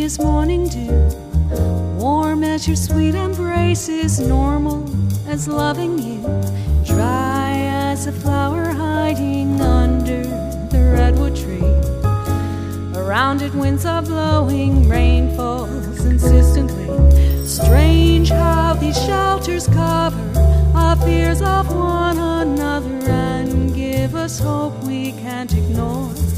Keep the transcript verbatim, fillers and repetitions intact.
me as morning dew, warm as your sweet embraces, normal as loving you, dry as a flower hiding under the redwood tree. Around it winds are blowing, rain falls insistently. Strange how these shelters cover our fears of one another and give us hope we can't ignore.